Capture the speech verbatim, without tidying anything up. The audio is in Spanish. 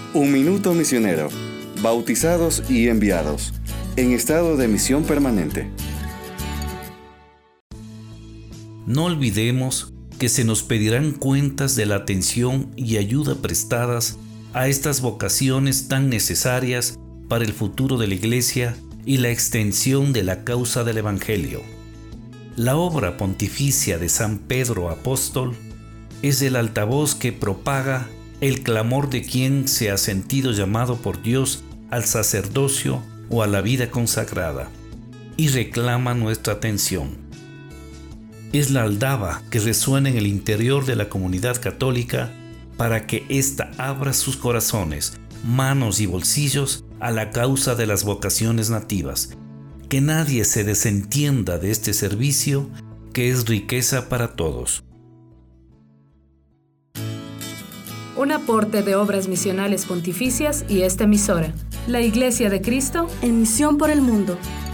Un minuto misionero. Bautizados y enviados. En estado de misión permanente. No olvidemos que se nos pedirán cuentas de la atención y ayuda prestadas a estas vocaciones tan necesarias para el futuro de la Iglesia y la extensión de la causa del Evangelio. La obra pontificia de San Pedro Apóstol es el altavoz que propaga el clamor de quien se ha sentido llamado por Dios al sacerdocio o a la vida consagrada y reclama nuestra atención. Es la aldaba que resuena en el interior de la comunidad católica para que ésta abra sus corazones, manos y bolsillos a la causa de las vocaciones nativas. Que nadie se desentienda de este servicio que es riqueza para todos. Un aporte de Obras Misionales Pontificias y esta emisora, la Iglesia de Cristo, en misión por el mundo.